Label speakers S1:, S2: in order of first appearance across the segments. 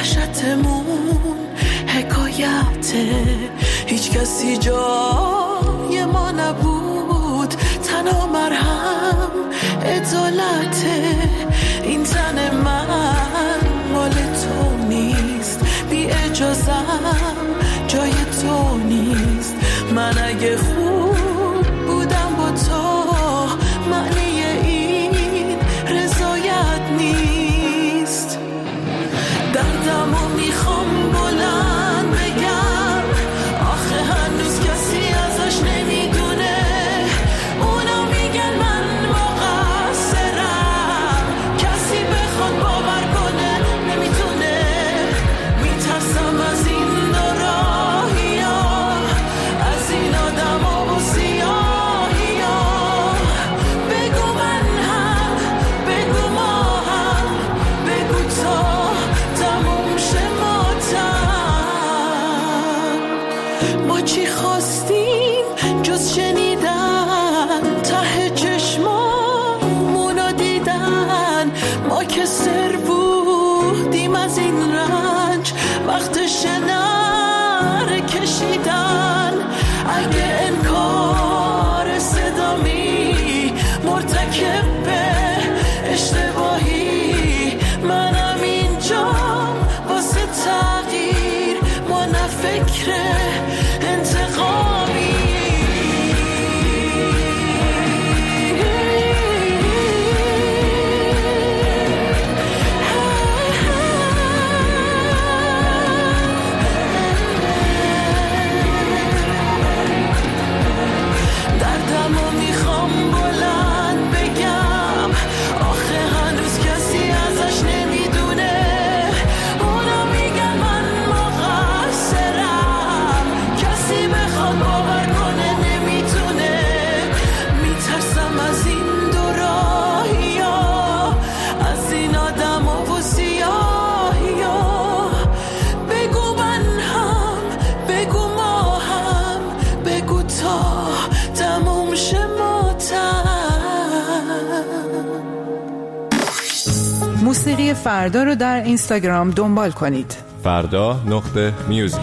S1: وحشتمون حکایته، هیچ کسی جای ما نبود، تنها مرهم عدالته. این تن من مال تو نیست، بی اجازم جای تو نیست. من اگه خوب بودم با تو، معنی این رضایت نیست. دردمو میخوام بلند بگم، آخه هنوز کسی ازش نمیدونه. اونا میگن من مقصرم، کسی بخواد باور کنه نمیتونه. میترسم از این راهی ها، از این آدم ها و سیاهی ها. بگو من هم، بگو ما هم، بگو تا تموم شه ماتم. ما چی خواستیم جز شنیدن، ته چشمامونو دیدن. ما که سر بودیم از این رنج، وقتش نره کشیدن. اگه انکار صدامی مرتکب به اشتباهی، منم اینجام واسه تغییر، ما نه فکر انتقامی. دردمو میخوام بلند بگم، آخه هنوز کسی ازش نمیدونه. اونا میگن من مقصرم، کسی بخواد باور کنه نمیتونه. میترسم از این دو راهی ها، از این آدم ها و سیاهی ها. بگو من هم، بگو ما هم، بگو تا تموم شه ماتم.
S2: موسیقی فردا رو در اینستاگرام دنبال کنید.
S3: فردا.music.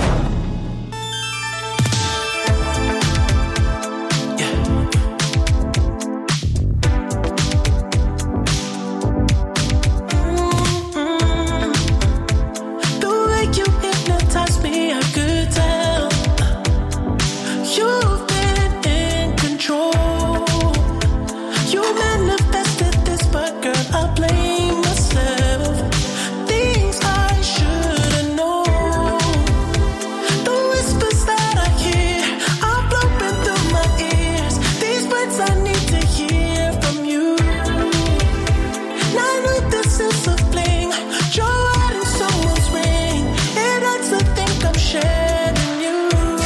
S1: The way you hypnotize me, I could tell you've been in control. You manifested this, but girl, I blame myself. Things I should've known. The whispers that I hear are blowing through my ears. These words I need to hear from you. And I know this is a fling, your heart in someone's ring. It hurts to think I'm shedding you.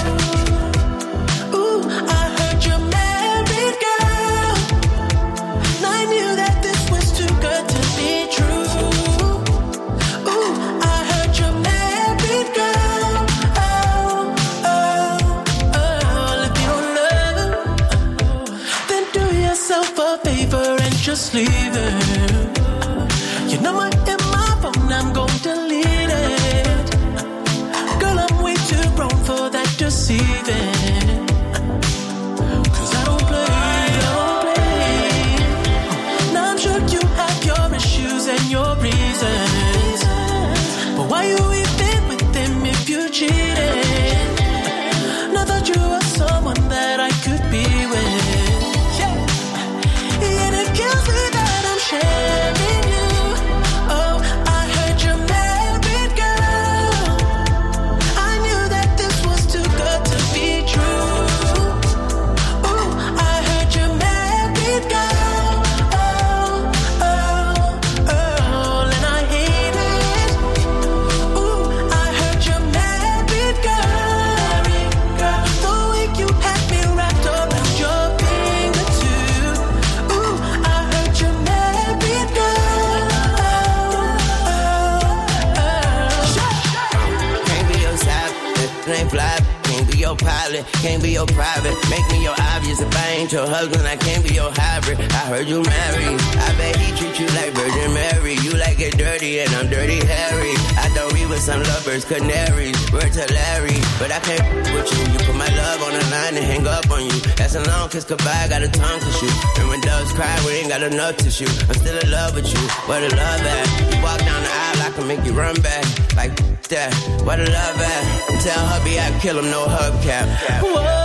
S1: Ooh, I heard you're married, girl. And I knew that this was too good to be true. Ooh, I heard you're married, girl. Oh, oh, oh. If you don't love, then do yourself a favor and just leave it. You know what, in my phone I'm gon' delete it. Girl, I'm way too grown for that deceiving. 'Cause I don't play. Now I'm sure you have your issues and your reasons, but why you even with him if you cheated? And I thought you were someone that I could be with. And it kills me that I'm sharing you. Oh, I heard you're married, girl. I knew that this was too good to be true. Ooh, I heard you're married, girl. Oh, oh, oh, and I hate it. Ooh, I heard you're married, girl. The way you had me wrapped around your finger too. Ooh, I heard you're married, girl.
S4: Can't be your side, that ain't fly. Can't be your pilot, can't be your private. Make me your obvious. If I ain't your husband, I can't be your hybrid. I heard you married. I bet he treat you like Virgin Mary. You like it dirty and I'm dirty Harry. I don't with some lovebirds, canaries, word to Larry. But I can't with you. You put my love on the line and hang up on you. That's a long kiss goodbye, got a tongue to shoot. And when doves cry, we ain't got enough to shoot. I'm still in love with you, where the love at? You walk down the aisle, I can make you run back. Like that, where the love at? And tell hubby I'd kill him, no hubcap. Whoa.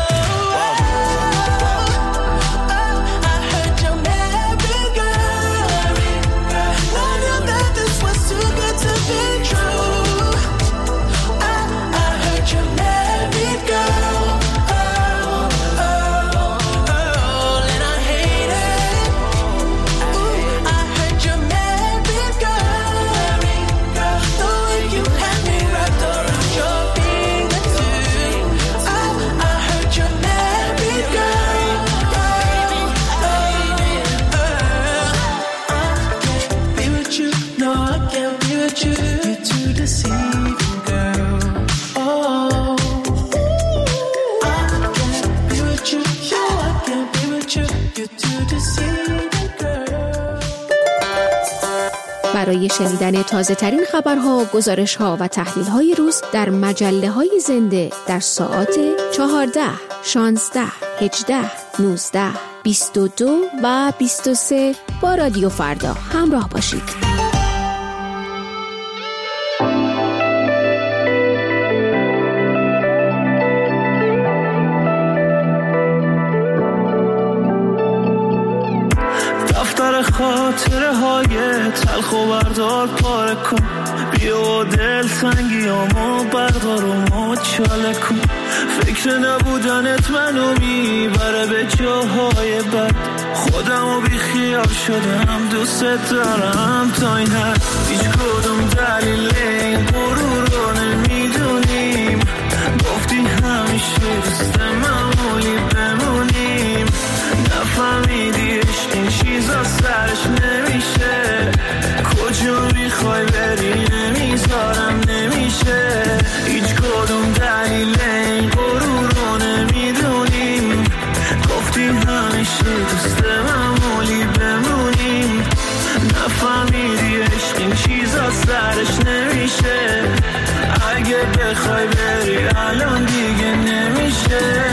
S5: برای شنیدن تازه ترین خبرها، گزارش‌ها و تحلیل‌های روز در مجله‌های زنده در ساعات 14، 16، 18، 19، 22 و 23 با رادیو فردا همراه باشید.
S6: خاطره های تلخ و بردار پاره کن، بیا دل سنگیامو بردار و مچاله کن. فکر نبودنت منو میبره به جاهای بد، خودمو بی خیال شدم، دوست دارم تا این حد. هیچ کدوم دلیل این غرور رو نمیدونیم، گفتی همیشه دوست معمولی بمونیم. نفهمیدی عشق این چیزا سرش نمیشه، کجا میخوای بری نمیذارم نمیشه. هیچ کدوم دلیل این غرور رو نمیدونیم، گفتی همیشه دوست معمولی بمونیم. نفهمیدی عشق این چیزا سرش نمیشه، اگه بخوای بری الان دیگه نمیشه.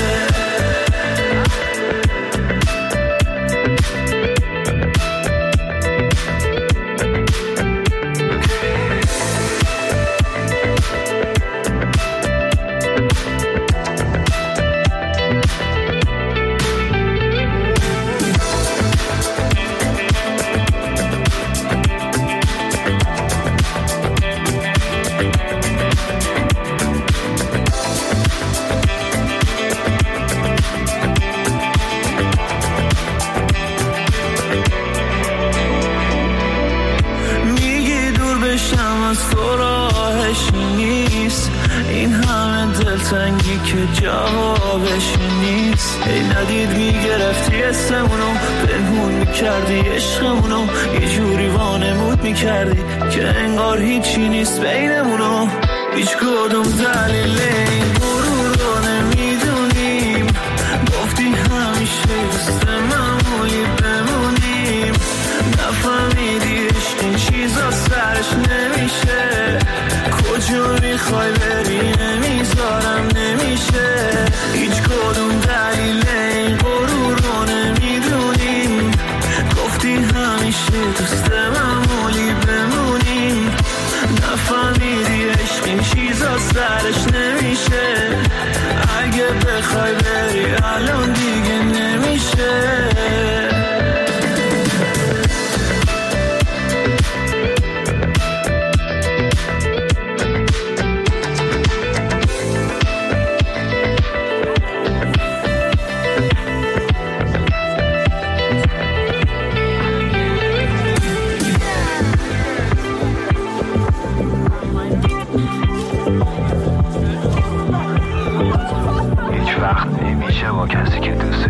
S6: تنگی که جوابش نیست. ای ندید میگرفتی اسمونو، پنهون میکردی عشقمونو، یه جوری وانمود میکردی که انگار هیچی نیست بینمونو. هیچ کدوم دلیل این غرور رو نمیدونیم، گفتی همیشه دوست معمولی بمونیم. نفهمیدی عشق این چیزا سرش نمیشه، کجا میخوای بری نمیذارم نمیشه. هیچ کدوم دلیل این غرور رو نمیدونیم، گفتی همیشه دوست معمولی بمونیم. نفهمیدی عشق این چیزا سرش نمیشه، اگه بخوای بری الان دیگه نمیشه. با کسی که دوست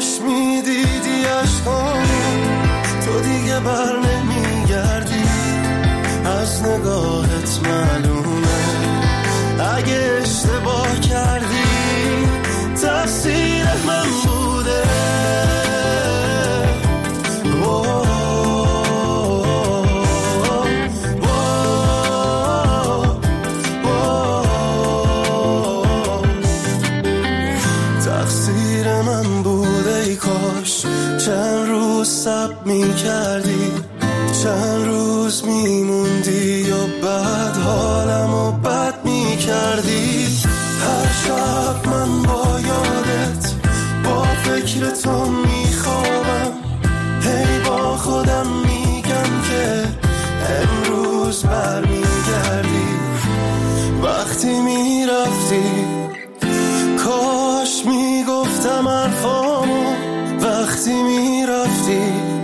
S7: کاش میدیدی عشقامو، تو دیگه بر نمیگردی، از نگاهت معلومه اگه اشتباه کردی تقصیر من بوده. تقصیر من بوده، ای کاش چند روز صبر میکردی، چند روز میموندی و بعد حالمو بد میکردی. هر شب من با یادت با فکر تو میخوابم، هی با خودم میگم که امروز برمیگردی. وقتی میرفتی کاش میگفتم حرفامو، وقتی میرفتی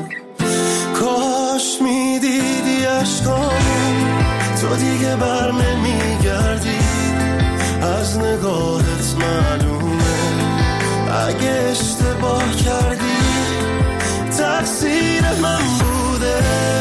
S7: کاش میدیدی عشقامو، تو دیگه بر نمیگردی، از نگاهت معلومه اگه اشتباه کردی تقصیر من بوده.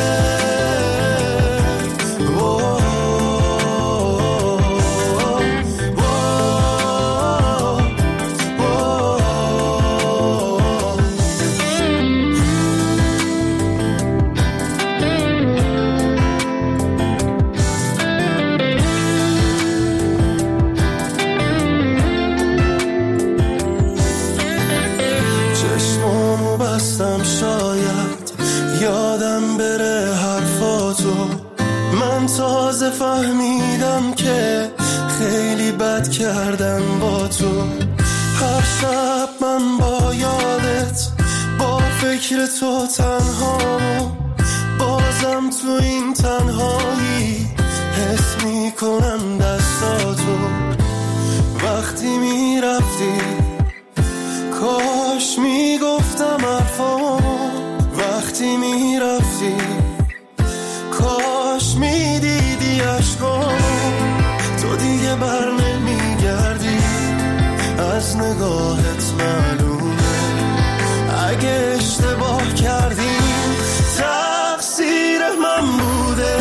S7: تازه فهمیدم که خیلی بد کردم با تو. هر شب من با یادت با فکر تو تنهامو، بازم تو این تنهایی حس میکنم دستاتو. وقتی میرفتی کاش میگفتم حرفامو، وقتی میرفتی کاش میدیدی عشقامو، تو دیگه بر نمیگردی، از نگاهت معلومه اگه اشتباه کردی تقصیر من بوده.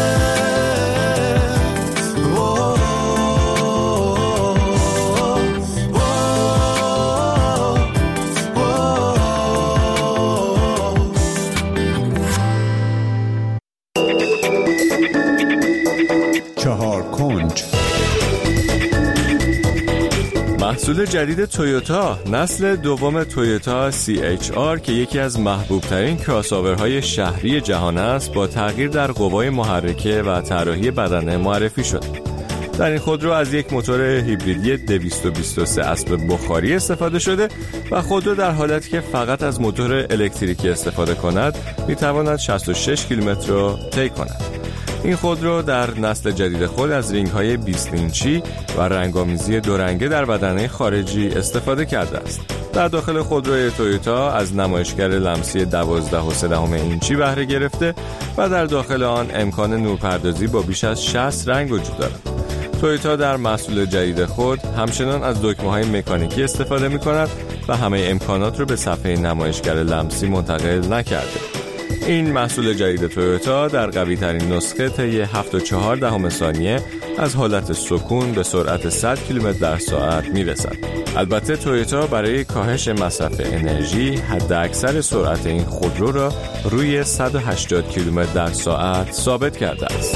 S3: محصول جدید تویوتا، نسل دوم تویوتا CHR که یکی از محبوب ترین کراساورهای شهری جهان است، با تغییر در قوای محرکه و طراحی بدنه معرفی شد. در این خودرو از یک موتور هیبریدی 223 اسب بخاری استفاده شده و خودرو در حالتی که فقط از موتور الکتریکی استفاده کند میتواند 66 کیلومتر را طی کند. این خودرو در نسل جدید خود از رینگ‌های 20 اینچی و رنگامیزی دو رنگه در بدنه خارجی استفاده کرده است. در داخل خودروی تویوتا از نمایشگر لمسی 12.3 اینچی بهره گرفته و در داخل آن امکان نورپردازی با بیش از 60 رنگ وجود دارد. تویوتا در محصول جدید خود همچنان از دکمه‌های مکانیکی استفاده می‌کند و همه امکانات را به صفحه نمایشگر لمسی منتقل نکرده. این محصول جدید تویوتا در قوی ترین نسخه طی 7.4 ثانیه از حالت سکون به سرعت 100 کیلومتر در ساعت میرسد. البته تویوتا برای کاهش مصرف انرژی حد اکثر سرعت این خودرو را روی 180 کیلومتر در ساعت ثابت کرده است.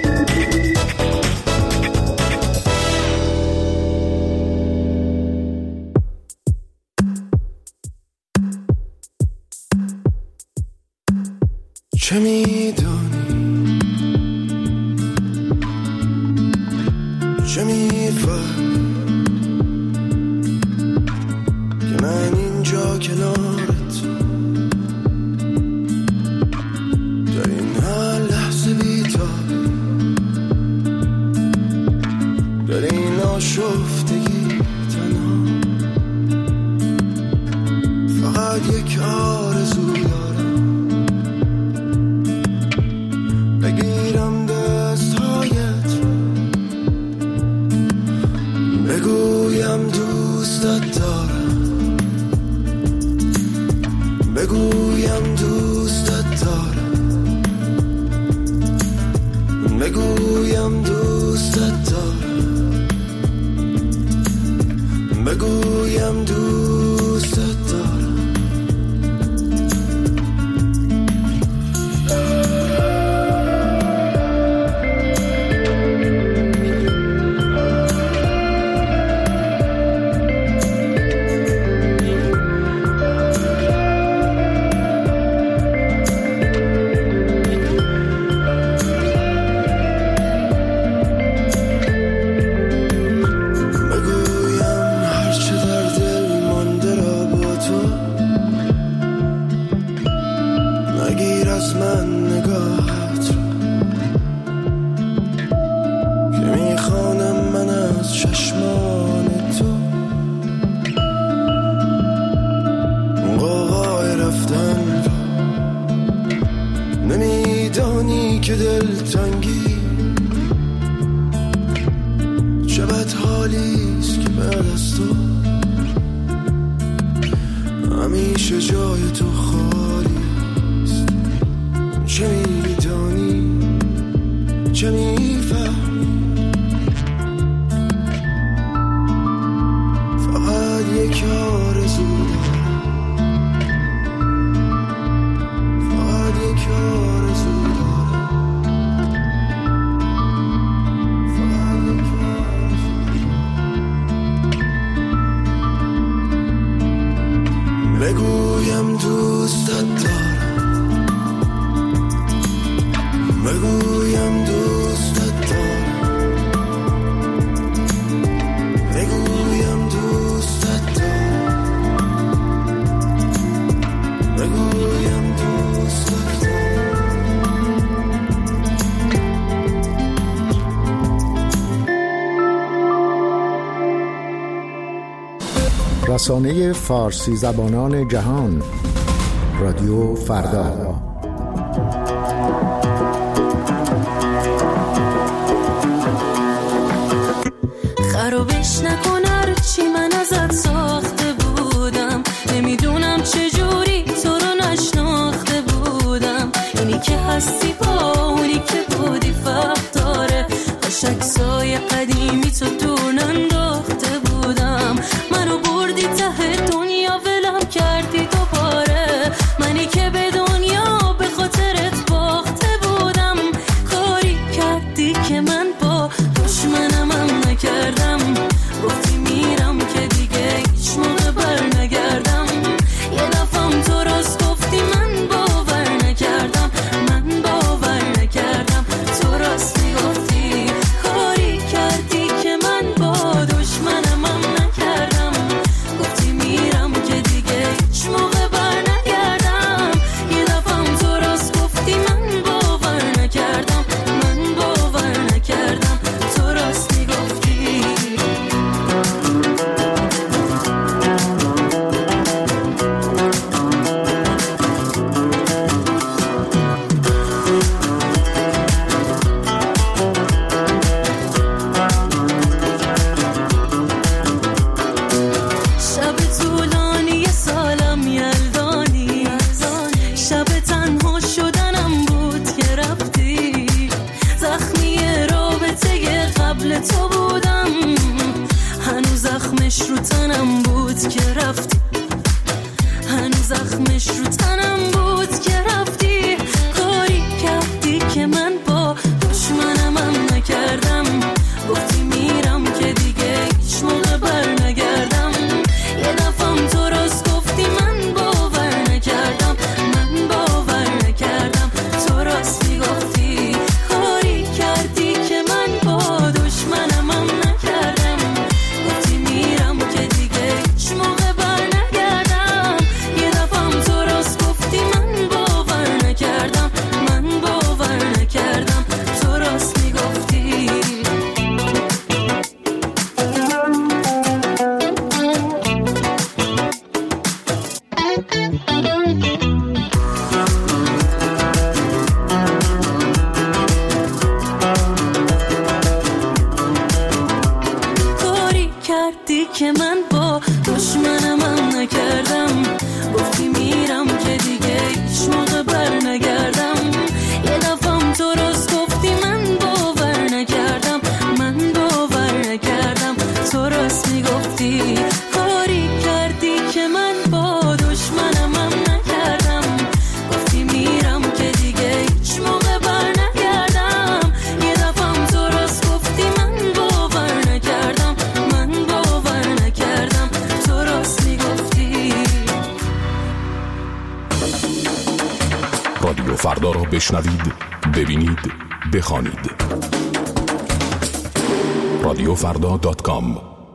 S7: چه میدونی، چه میفهمی که من اینجا کنارت در این هر لحظه بی‌تابی، در این آشفتگی تنها، فقط یک آرزو دارم، بگیرم دستهایت رو، بگویم دوستت دارم. بگویم دوستت دارم، بگویم دوستت دارم، بگویم دوستت دارم. که دلتنگی چه بد حالیست که بعد از تو همیشه جای تو خالیست. چه میدانی چه میفهمی، فقط یک آرزو دارم، فقط یک آرزو بگویم دوستت دارم، بگویم دوستت دارم، بگویم دوستت دارم، بگویم دوستت
S8: دارم. رسانه فارسی زبانان جهان، رادیو فردا.
S9: خرابش نکن هرچی من ازت ساخته بودم، نمیدونم چجوری تو رو نشناخته بودم. اینی که هستی با اونی که بودی فرق داره، کاش عکسای قدیمی تو دور ننداخته بودم. منو بردی ته دنیا ولم کردی دوباره، منی که به دنیا به خاطرت باخته بودم. کاری کردی که من با دشمنم هم نکردم، گفتی میرم که دیگه هیچ موقع بر نگردم. یه دفعم تو راست گفتی من باور نکردم، من باور نکردم. تو راست میگفتی کاری کردی که من با دشمنم هم نکردم، گفتی میرم که دیگه هیچ موقع بر نگردم. یه دفعم تو راست گفتی من باور نکردم، من باور نکردم. تو راست میگفتی. شب طولانی سالم یلدانی، شب تنها شدنم بود که رفتی. زخمی رابطه قبل تو بودم، هنوز زخمش رو تنم بود که رفتی، هنوز زخمش رو تنم بود که رفتی. کاری کردی که من با دشمنم هم نکردم، گفتی میرم که دیگه هیچ موقع بر نگردم. یه دفعم تو راست گفتی من باور نکردم، من باور نکردم. تو راست میگفتی کاری کردی که من با دشمنم هم نکردم، گفتی میرم که دیگه هیچ موقع بر نگردم. یه دفعم تو راست گفتی من باور نکردم، من باور نکردم. تو راست میگفتی. کاری کردی که من با دشمنم هم نکردم، گفتی میرم که
S10: رادیو فردا را بشنوید، ببینید، بخوانید. radiofrda.com.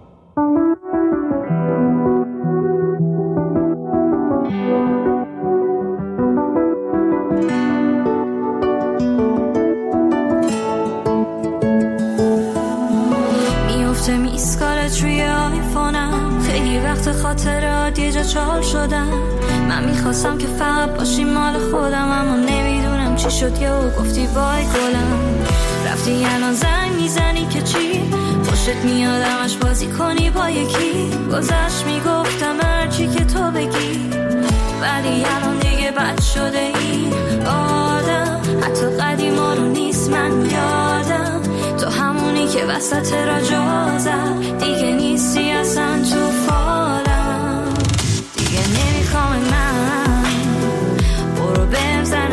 S9: میفته میسکالت روی آیفونم، خیلی وقت خاطرات یه جا چال شدم. من میخواستم که فقط باشی مال خودم، اما نمیدونم چی شد یهو گفتی وای گلم. رفتی الان زنگ میزنی که چی؟ خوشت میاد همش بازی کنی با یکی. گذشت میگفتم هرچی که تو بگی، ولی الان دیگه بد شده این آدم. حتی قدیما رو نیست من یادم، تو همونی که وسط را جا زد. دیگه نیستی اصلا تو فالم، دیگه نمیخوام من. برو بهم زن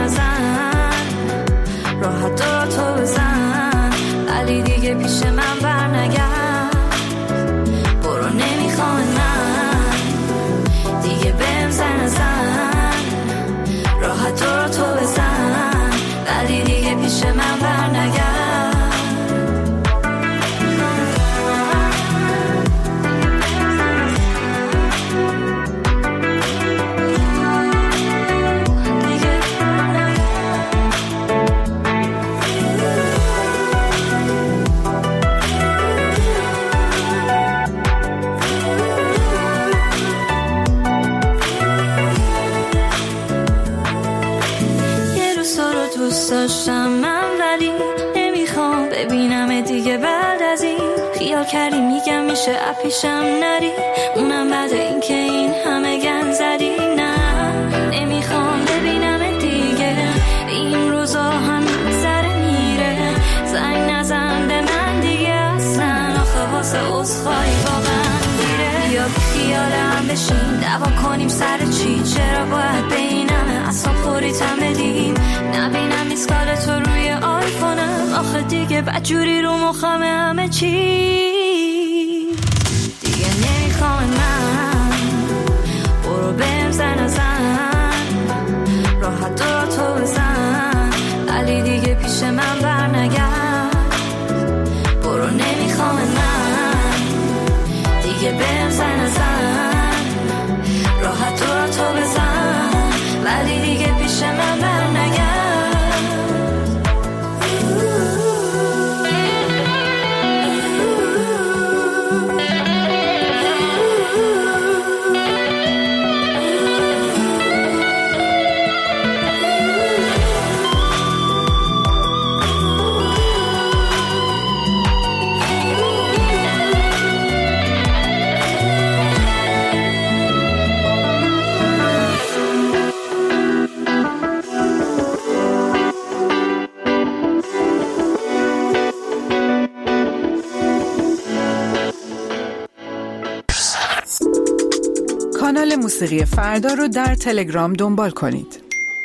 S9: راحت دارا تو بزن، ولی دیگه پیش من برنگرد. برو نمیخوام من، دیگه بهم زن راحت دارا تو بزن، ولی دیگه پیش من برنگرد. داشتم من، ولی نمیخوام ببینم دیگه. بعد از این خیال کردی میگم میشه اپیشم نری، اونم بعد این که این همه گند زدی. نه نمیخوام ببینم دیگه، این روزا هم میگذره میره. زنگ نزن به من دیگه اصلا، آخه واسه عذرخواهی واقعا دیره. بیا خیالم بشین دعوا کنیم سر چی؟ چرا باید بینمه اصلا خوریتم بدیم؟ نبینم میسکال تو روی آیفونم، آخه دیگه بدجوری رو مخم همه چی. دیگه نمیخوام من، برو بهم زن راحت دارا تو بزن، ولی دیگه پیش من برنگرد. برو نمیخوام من، دیگه بهم زن راحت دارا تو بزن، ولی دیگه پیش من برنگرد.
S2: کانال موسیقی فردا رو در تلگرام دنبال کنید.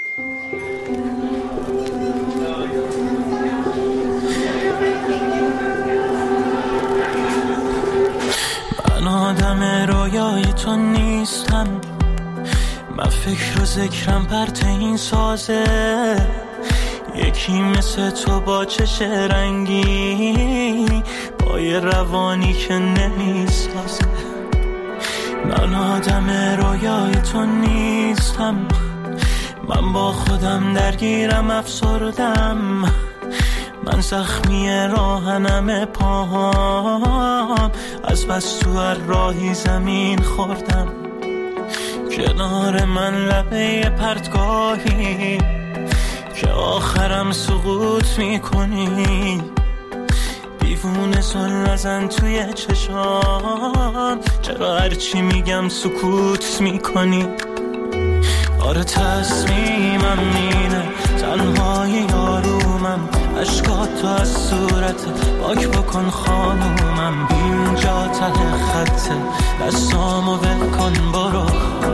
S6: من آدم رویای تو نیستم، من فکر و ذکرم پرت این سازه. یکی مثل تو با چش رنگی، با یه روانی که نمیسازه. من آدم رویای تو نیستم، من با خودم درگیرم افسردم. من زخمی راهنم پاهام، از بس تو هر راهی زمین خوردم. کنار من لبه پرتگاهی که آخرم سقوط میکنی. دیوونه سن نزن توی چشام، چرا هرچی میگم سکوت میکنی؟ آره تصمیمم اینه، تنهای یارومم. عشقات تو از صورت پاک بکن خانومم. اینجا ته خطه، دستامو ول کن برو،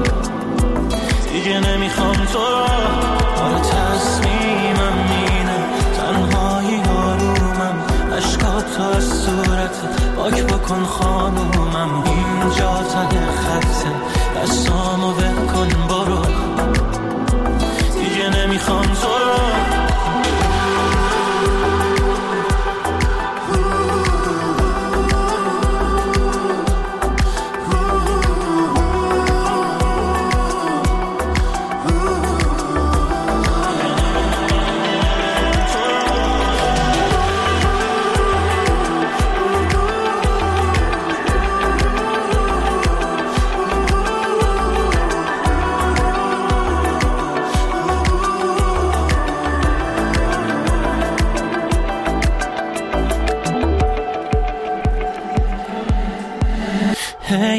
S6: دیگه نمیخوام تو رو. آره تصمیمم اینه، تنهای یارومم. عشقات تو از صورت پاک بکن خانومم. اینجا ته خطه، دستامو ول کن برو، دیگه نمیخوام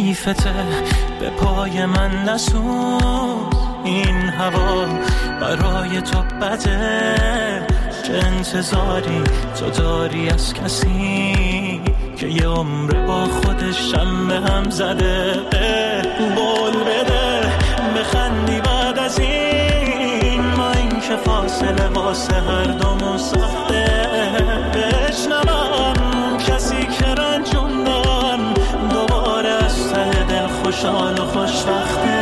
S6: حریفته به پای من نسون. این هوا برای تو بده، چه انتظاری تو داری از کسی که یه عمر با خودش هم به هم زده؟ بول بده بخندی بعد از این، ما این که فاصله واسه هر دومون سخته. بشنوم کسی که رنجوندن دوباره از ته دل خوشحال و خوشبخته.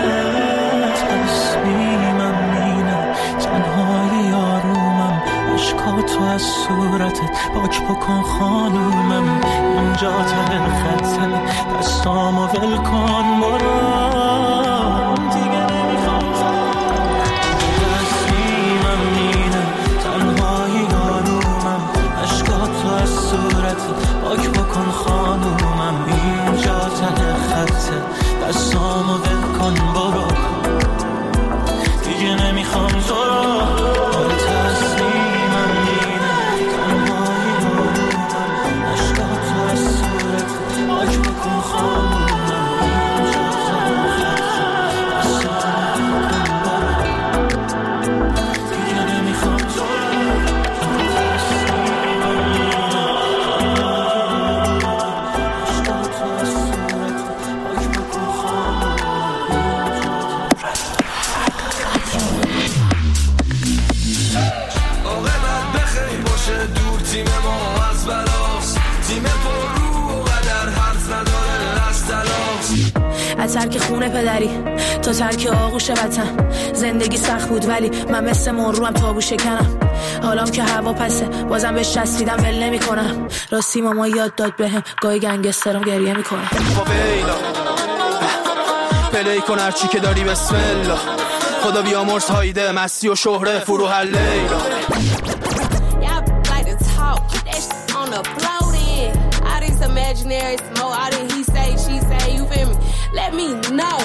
S6: تصمیمم اینه تنهای آرومم، عشقاتو از صورتت پاک بکن خانومم. اینجا ته خطه دستامو ول کن برو، دیگه نمیخوام. تصمیمم اینه تنهای آرومم، عشقاتو از صورتت پاک بکن خانومم. اینجا ته خطه دستامو ول کن برو، دیگه نمیخوام تو رو. تصمیمم اینه تنهایی آرومم، عشقاتو از صورت پاک بکن خانومم. اینجا ته خطه دستامو ول کن برو، دیگه نمیخوام تو رو. تصمیمم اینه تنهایی آرومم، عشقاتو از صورت پاک بکن خانومم.
S7: دور تیم ما از بلاس، تیم پر رو و قدر حرف نداره از تلاس.
S11: از ترک خونه پدری تا ترک آغوش وطن، زندگی سخت بود ولی من مثل مروم تابو شکنم. حالام که هوا پسه بازم بهش چسبیدم ول نمی کنم. راستی ماما یاد داد بهم گاهی گنگسترم گریه میکنم.
S12: فاویلا پلی کن هرچی که داری بسم الله، خدا بیامرز هایده مستی و شهره فروح لیلا.
S13: Imaginary smoke, all that he say, she say, you feel me? Let me know.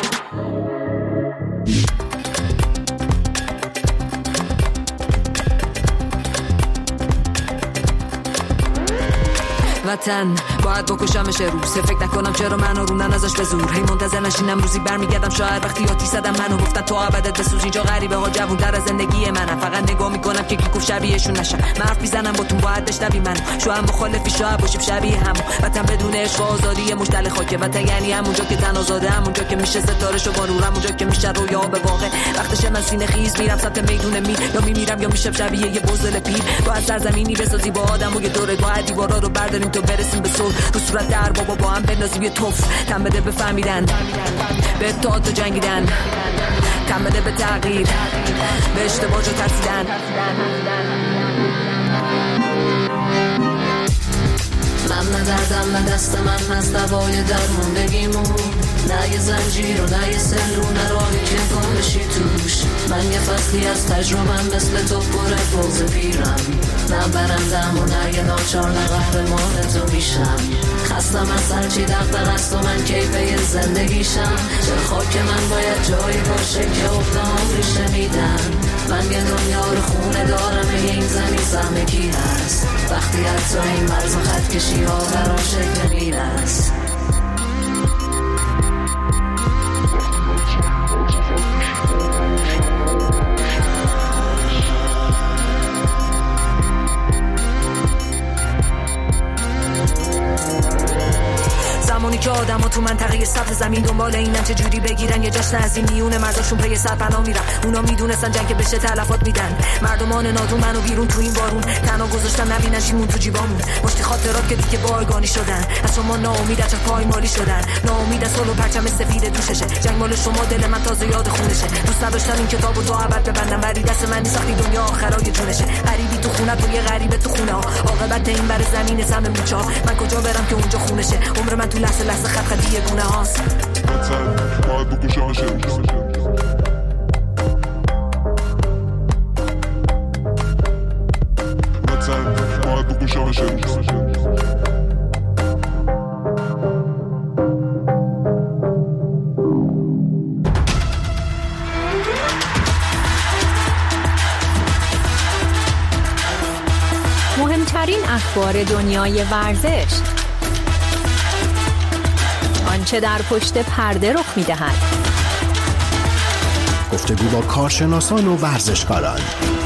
S14: وطن باید بکشمش روز، فکر نکنم چرا منو رونن ازش به زور. هی منتظر نشینم روزی برمیگردم شاید وقتی آتی زدم منو گفتن تو ابدت بسوز. اینجا غریبه ها جوون در از زندگی منم، فقط نگاه میکنم که کی گفت شبیهشون نشم. من حرف میزنم با تو باید بشنوی منو، شاید مخالفی شاید باشیم شبیه هم. وطن بدون عشق و آزادی مشتل خاکه. وطن یعنی همونجا که تن آزاده، همونجا که میشه ستاره‌شو با نور، همونجا که میشه رویا به واقع. وقتشه من سینه خیز میرم سمت میدون میر، یا میمیرم یا میشم شبیه یه بزدل پیر. با از سرزمینی بسازی با آدمو یه دوره، با دیوارا رو برداریم تو برسیم به صلح. رو صورت در بابا با هم بندازیم یه توف. تن بده به فهمیدن، به اتحاد و جنگیدن، تن بده به تغییر، به اشتباه جو ترسیدن.
S9: من دردم به دست من از دوای درموندگیمون، نه یه زنجیر و نه یه سلو، نه راهی که کن بشی توش. من یه فصلی از تجربم مثل تو پر فوز پیرم، نه برندم و نه یه ناچار، نه قهرمان تو میشم. خستم از هرچی دغدغه است و من کیفه زندگیشم. چرا خاک من باید جایی باشه که افتام ریشه میدن؟ من یه دنیا رو خونه دارم، این زمین سهم کی هست؟ وقتی حتی این مرز و خط کشی ها برام شکل میرست.
S14: زمانی که آدم ها تو منطقه سطح زمین دنبال اینن چه جوری بگیرن یه جشن از این میونه مرزاشون پی سرپناه میرن. اونا میدونستن جنگ بشه تلفات میدن. مردمان نادون منو بیرون تو این بارون تنها گذاشتن، نبینن چیمون تو جیبامون. مشتی خاطرات که دیگه بایگانی شدن، از شما ناامید از پایمالی شدن، ناامید از صلح پرچم سفید دوششه. جنگ مال شما دل من تازه یاد خونشه. دوست نداشتم این کتابو تو ابد ببندم، ولی دست من نیست وقتی دنیا آخرای جونشه. غریبی تو خونه تو یه غریبه تو خونه ها، عاقبت این بر زمین سم موچا. من کجا برم که اونجا خونشه؟ عمر من تو لحظه لحظه خط خطی گونه هاست.
S10: باید بکشمش باید بکشمش.
S2: مهمترین اخبار دنیای ورزش،
S15: آنچه در پشت پرده رخ می‌دهد.
S16: گفتگو با کارشناسان و ورزشکاران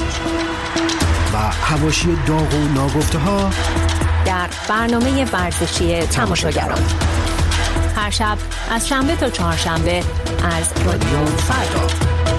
S16: و حواشی داغ و ناگفته‌ها
S15: در برنامه ورزشی تماشاگران. هر شب از شنبه تا چهارشنبه از رادیو فردا.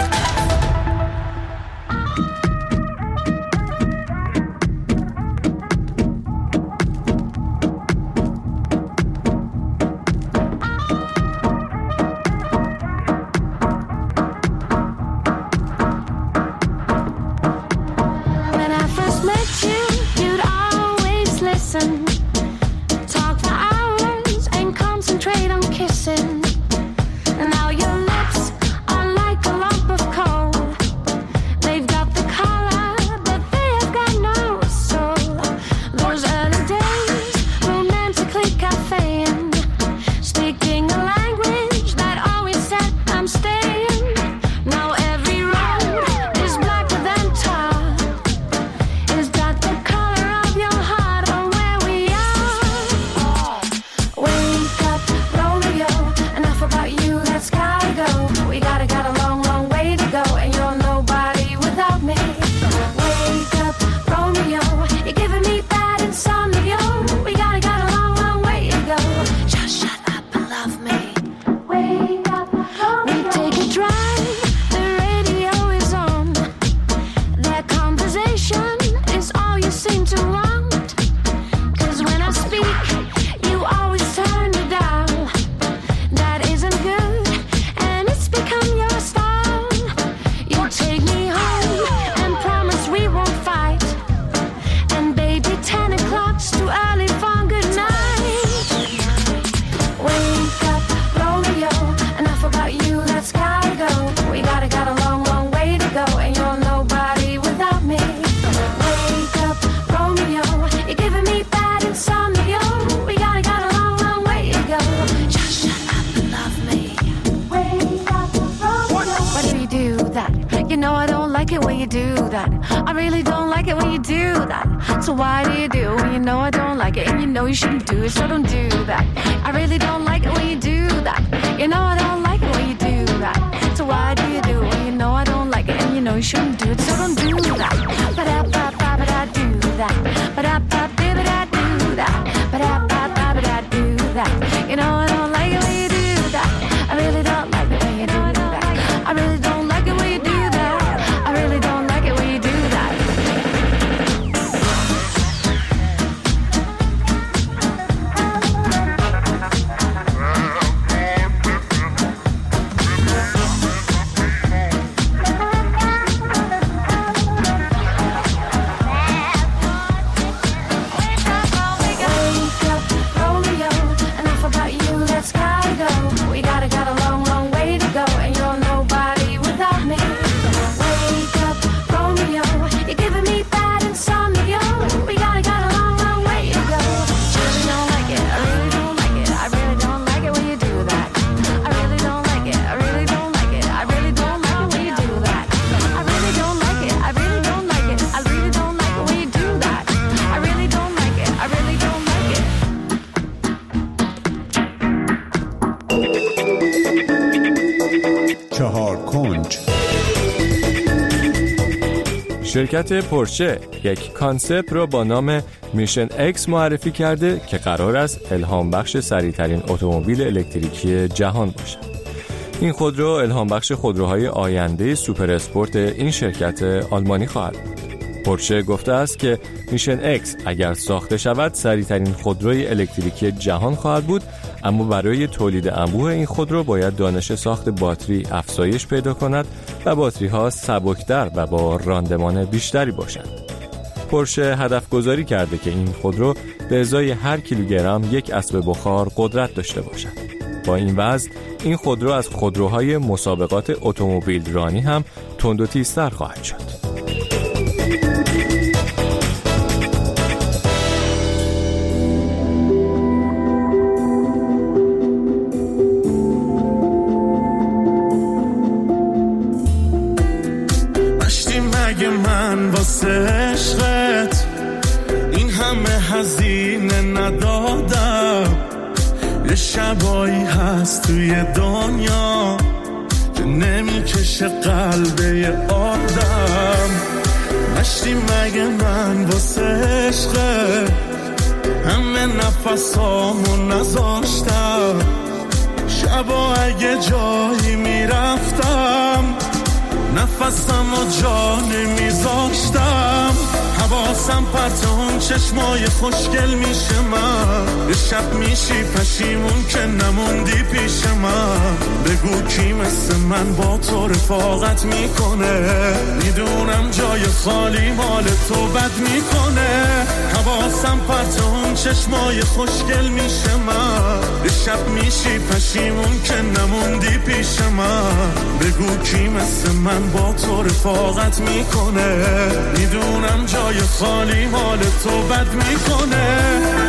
S3: شرکت پورشه یک کانسپت رو با نام میشن اکس معرفی کرده که قرار است الهام بخش سریعترین اتومبیل الکتریکی جهان باشد. این خودرو الهام بخش خودروهای آینده سوپر اسپورت این شرکت آلمانی خواهد بود. پورشه گفته است که میشن اکس اگر ساخته شود سریعترین خودروی الکتریکی جهان خواهد بود، اما برای تولید انبوه این خودرو باید دانش ساخت باتری افزایش پیدا کند و باتری ها سبکتر و با راندمان بیشتری باشند. پورشه هدف گذاری کرده که این خودرو به ازای هر کیلوگرم یک اسب بخار قدرت داشته باشد. با این وزن این خودرو از خودروهای مسابقات اتومبیل رانی هم تند و تیزتر خواهد شد.
S17: مگه من واسه عشقت این همه هزینه ندادم، یه شبایی هست توی دنیا که نمیکشه قلبه آدم. نشتی مگه من واسه عشقه همه نفسامو نذاشتم. شبا اگه جایی میرفتم نفسم و جا نمیذاشتم. حواسم پرت اون چشمای خوشگل میشه من. یه شب میشی پشیمون که نموندی پیش من. بگو کی مثل من با تو رفاقت میکنه. میدونم جای خالی مال تو بد میکنه. حواسم پرت اون چشمای خوشگل میشه من. یه شب میشی پشیمون که نموندی پیش من. بگو کی مثل من با تو رفاقت میکنه. میدونم جای خالی مال تو بد میکنه.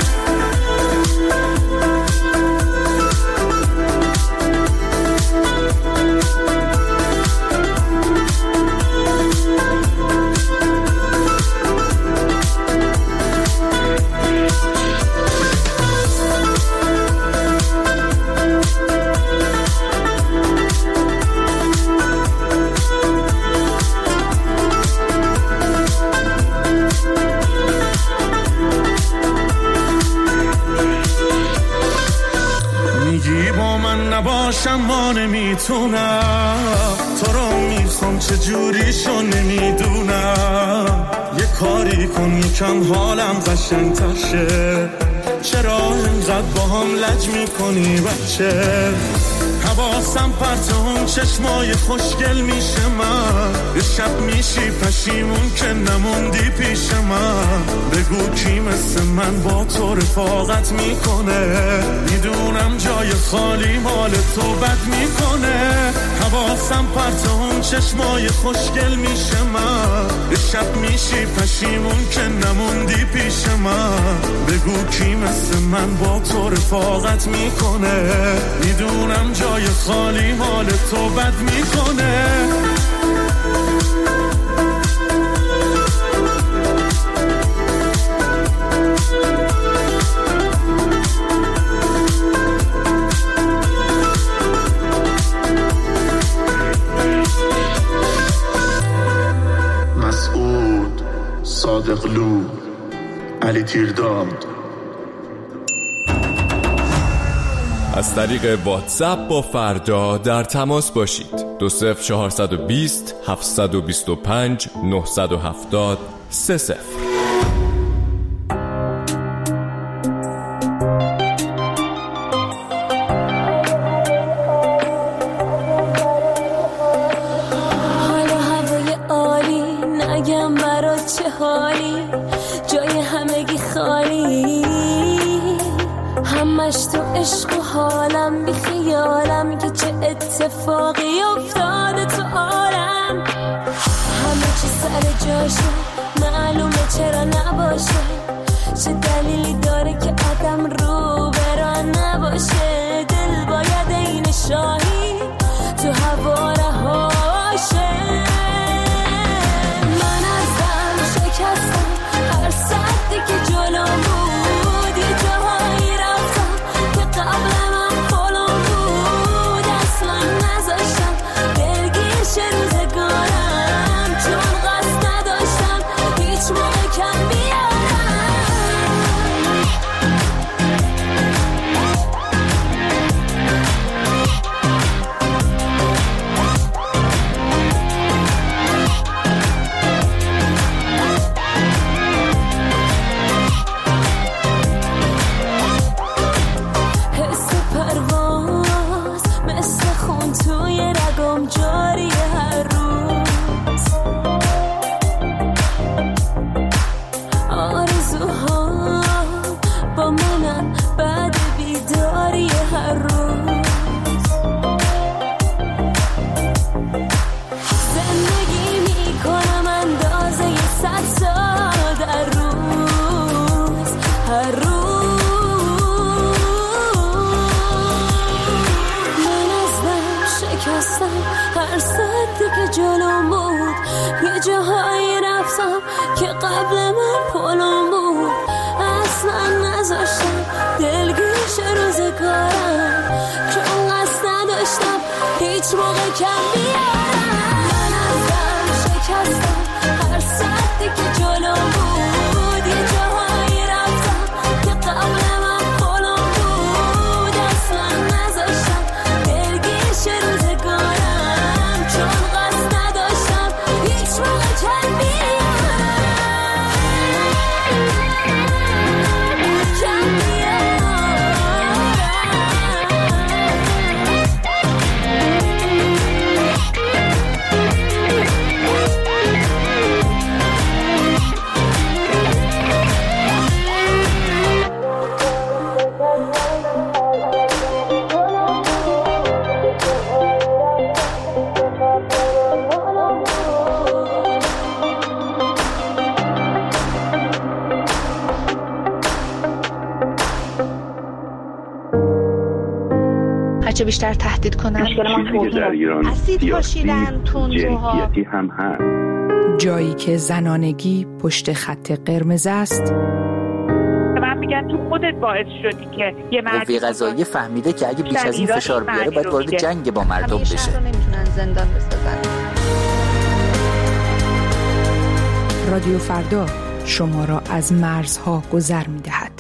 S17: نباشم ما نمیتونم. تو رو میخوام چجوریشو نمیدونم. یه کاری کن یکم حالم قشنگ‌تر شه. چرا اینقدر با هم لج میکنی بچه؟ حواسم پرت اون چشمای خوشگل میشه من. یه شب میشی پشیمون که نموندی پیش من. بگو کی مثل من با تو رفاقت میکنه. میدونم جای خالی مال تو بد میکنه. حواسم پرت اون چشمای خوشگل میشه من. یه شب میشی پشیمون که نموندی پیش من. بگو کی مثل من با تو رفاقت میکنه. میدونم جای خالی مال تو بد میکنه. مسعود صادقلو علی تیرداد.
S3: از طریق واتساپ با فردا در تماس باشید. 20420 725 970 30.
S9: حالا هوای عالی نگم برات چه حالی. جای همگی خالی همش تو عشق و حالم. بی خیالم که چه اتفاقی افتاده تو عالم. همه چی سر جاشه معلومه چرا نباشه. چه دلیلی داره که آدم رو برا نباشه. دل باید این شاهی تو هوا رهاشه. من ازم شکستم هر ساعتی که جلوم بود. یه جاهایی رفتم که قبل من پلم بود. اصلا نذاشتم دلگیر شه روزگارم. چون قصد نداشتم هیچ موقع کم بیارم. حس پرواز مثل خون توی رگم جاری هر روز. آرزوها با منم بعد بیداری هر روز. زندگی میکنم اندازه 100 سال در روز. هر روز من ازم شکستم هر ساعتی که جلوم بود. یه جاهایی رفتم که قبل من پلم بود. اصلا نذاشتم دلگیر شه روزگارم.
S18: بیشتر تهدید کنن.
S19: مشکل ما در ایران
S18: اسید پاشیدن،
S19: جنسیتی هم هست.
S2: جایی که زنانگی پشت خط قرمز است.
S20: من میگم تو خودت باعث شدی که یه
S21: قوه قضاییه فهمیده که اگه بیش از این فشار بیاره باید وارد جنگ با مردم بشه.
S18: شهر رو نمیتونن زندان بسازن.
S2: رادیو فردا شما را از مرزها گذر می‌دهد.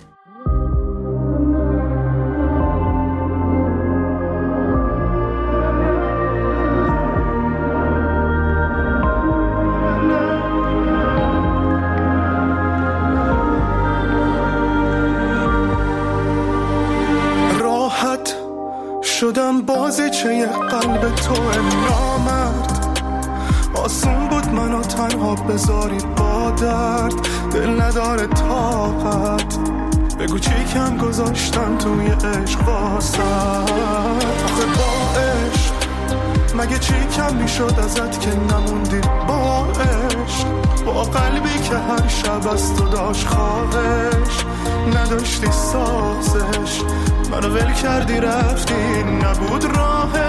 S17: راحت شدم بازیچه قلب تو نامرد، آسون بود منو تنها بذاری با درد، دل نداره طاقت بگو چی کم گذاشتم توی عشق واسد. آخه با عشق مگه چی کم میشد ازت که نموندی با عشق، با قلبی که هر شب از تو داشت خواهش، نداشتی سازش منو ول کردی رفتی نبود راهش.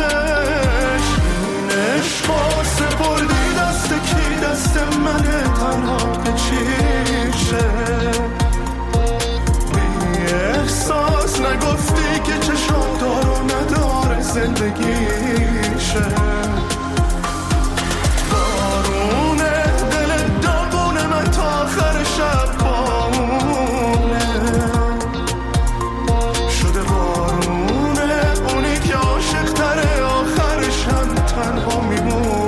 S17: این عشقا سپردی دست کی؟ دست منه تنها که چیشه بی احساس نگفتی که چشم دار و نداره زندگیشه. بارونه دل داغونه من تا آخر شب بامونه شده، بارونه اونی که عاشق تره آخرش هم تنها میمونه.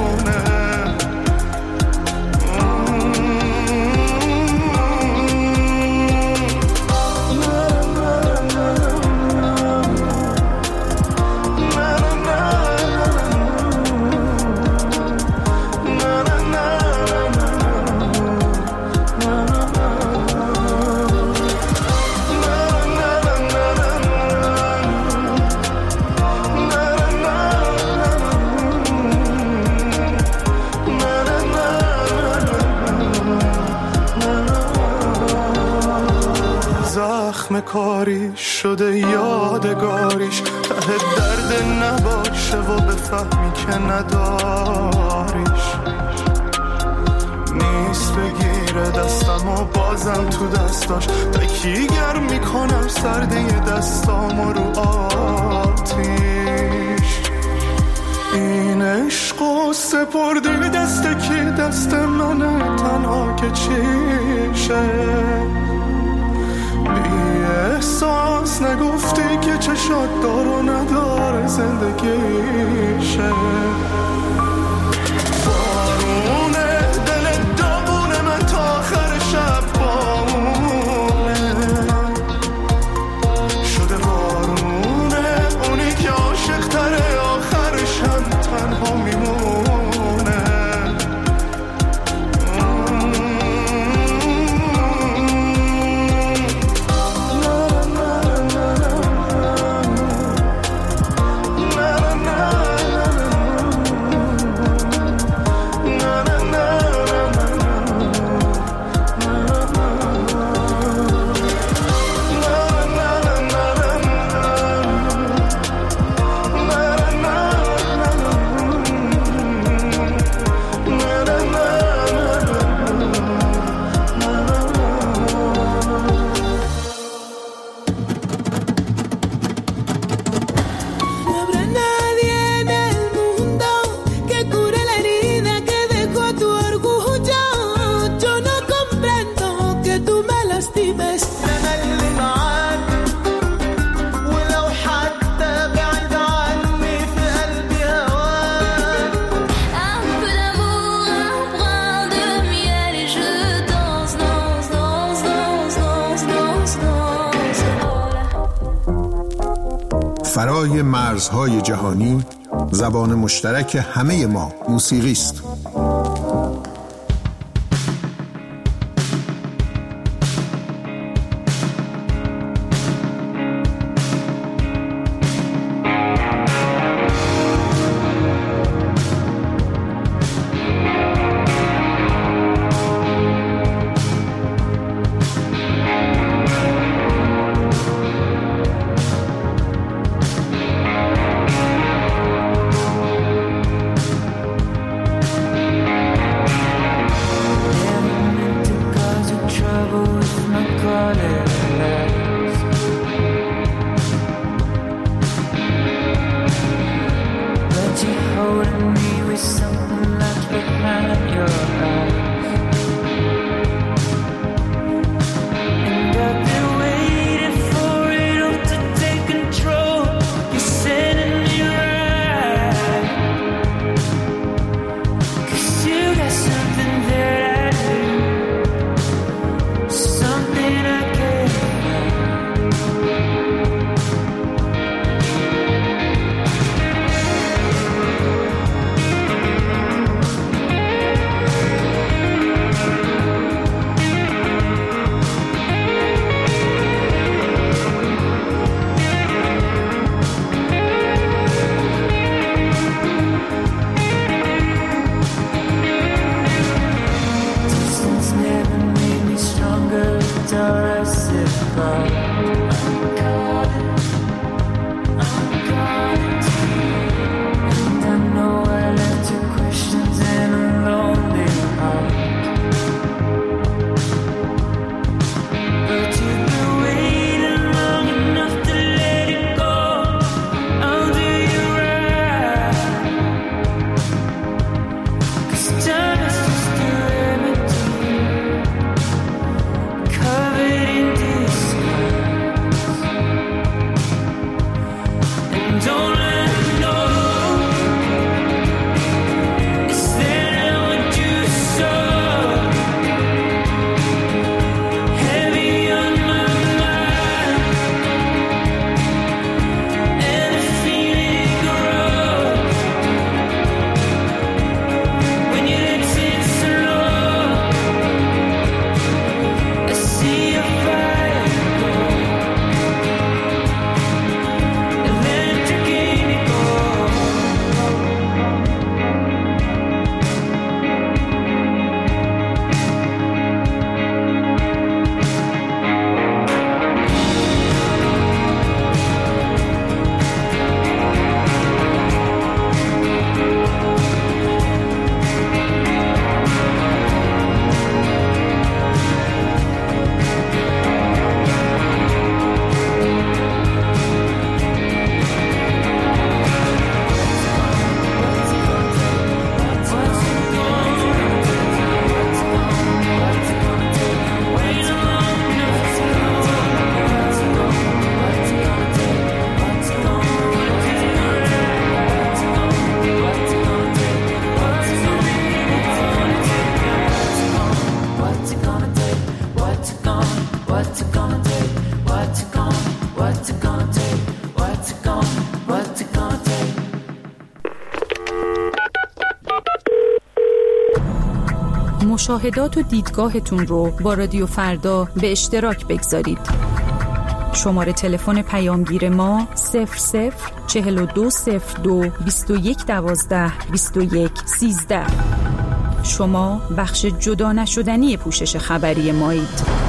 S17: کاری شده یادگاریش، ته درد نباشه و بفهمی که نداریش. نیست بگیره دستم و بازم تو دستاش تکیگر میکنم سرده دستام رو آتیش. این عشق و سپردی دست کی؟ دست منه تنها که چیشه احساس نگفتی که چشات دار و نداره زندگیشه. بارونه دل داغونه من تا آخر شب بامونه شده، بارونه اونی که عاشق تره آخرش هم تنها میمونه.
S16: فرای مرزهای جهانی زبان مشترک همه ما موسیقی است.
S2: مشاهدات و دیدگاهتون رو با رادیو فردا به اشتراک بگذارید. شماره تلفن پیامگیر ما 004202 2112 2113. شما بخش جدا نشدنی پوشش خبری مایید.